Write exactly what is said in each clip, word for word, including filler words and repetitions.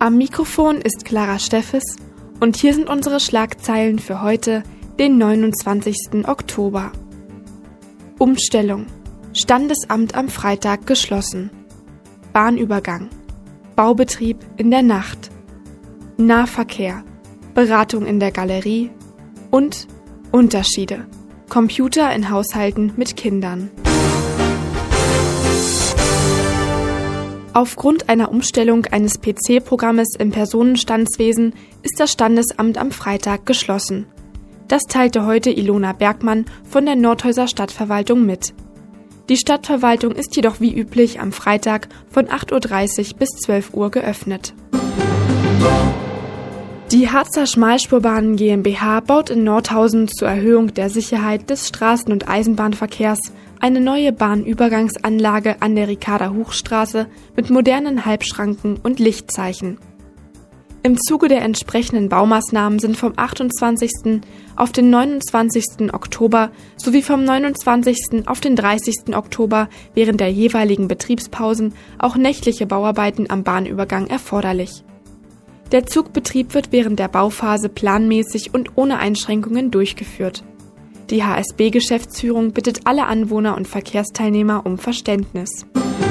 Am Mikrofon ist Clara Steffes und hier sind unsere Schlagzeilen für heute, den neunundzwanzigsten Oktober. Umstellung. Standesamt am Freitag geschlossen. Bahnübergang. Baubetrieb in der Nacht. Nahverkehr. Beratung in der Galerie. Und Unterschiede. Computer in Haushalten mit Kindern. Aufgrund einer Umstellung eines P C-Programmes im Personenstandswesen ist das Standesamt am Freitag geschlossen. Das teilte heute Ilona Bergmann von der Nordhäuser Stadtverwaltung mit. Die Stadtverwaltung ist jedoch wie üblich am Freitag von acht Uhr dreißig bis zwölf Uhr geöffnet. Die Harzer Schmalspurbahnen GmbH baut in Nordhausen zur Erhöhung der Sicherheit des Straßen- und Eisenbahnverkehrs eine neue Bahnübergangsanlage an der Ricarda-Huch-Straße mit modernen Halbschranken und Lichtzeichen. Im Zuge der entsprechenden Baumaßnahmen sind vom achtundzwanzigsten auf den neunundzwanzigsten Oktober sowie vom neunundzwanzigsten auf den dreißigsten Oktober während der jeweiligen Betriebspausen auch nächtliche Bauarbeiten am Bahnübergang erforderlich. Der Zugbetrieb wird während der Bauphase planmäßig und ohne Einschränkungen durchgeführt. Die H S B-Geschäftsführung bittet alle Anwohner und Verkehrsteilnehmer um Verständnis.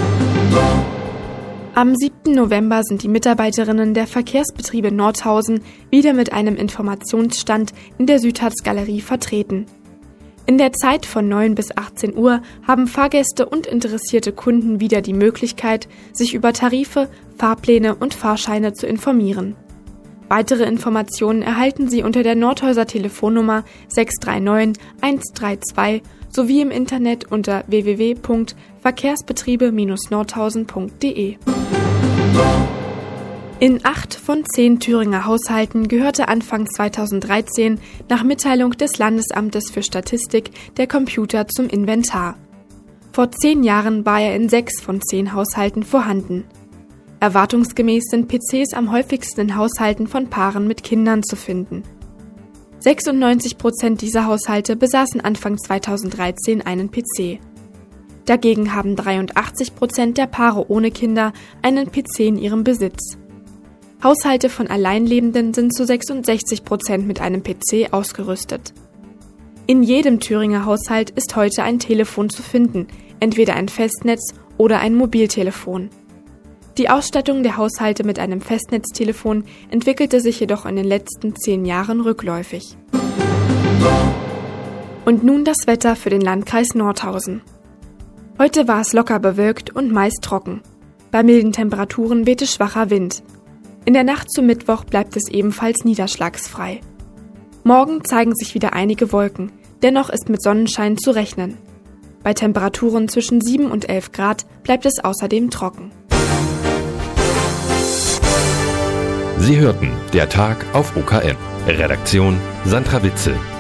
Am siebten November sind die Mitarbeiterinnen der Verkehrsbetriebe Nordhausen wieder mit einem Informationsstand in der Südharz-Galerie vertreten. In der Zeit von neun bis achtzehn Uhr haben Fahrgäste und interessierte Kunden wieder die Möglichkeit, sich über Tarife, Fahrpläne und Fahrscheine zu informieren. Weitere Informationen erhalten Sie unter der Nordhäuser Telefonnummer sechs drei neun eins drei zwei sowie im Internet unter w w w punkt verkehrsbetriebe Bindestrich nordhausen punkt d e. In acht von zehn Thüringer Haushalten gehörte Anfang zweitausenddreizehn nach Mitteilung des Landesamtes für Statistik der Computer zum Inventar. Vor zehn Jahren war er in sechs von zehn Haushalten vorhanden. Erwartungsgemäß sind P Cs am häufigsten in Haushalten von Paaren mit Kindern zu finden. sechsundneunzig Prozent dieser Haushalte besaßen Anfang zweitausenddreizehn einen P C. Dagegen haben dreiundachtzig Prozent der Paare ohne Kinder einen P C in ihrem Besitz. Haushalte von Alleinlebenden sind zu sechsundsechzig Prozent mit einem P C ausgerüstet. In jedem Thüringer Haushalt ist heute ein Telefon zu finden, entweder ein Festnetz oder ein Mobiltelefon. Die Ausstattung der Haushalte mit einem Festnetztelefon entwickelte sich jedoch in den letzten zehn Jahren rückläufig. Und nun das Wetter für den Landkreis Nordhausen. Heute war es locker bewölkt und meist trocken. Bei milden Temperaturen wehte schwacher Wind. In der Nacht zum Mittwoch bleibt es ebenfalls niederschlagsfrei. Morgen zeigen sich wieder einige Wolken, dennoch ist mit Sonnenschein zu rechnen. Bei Temperaturen zwischen sieben und elf Grad bleibt es außerdem trocken. Sie hörten der Tag auf O K M. Redaktion Sandra Witzel.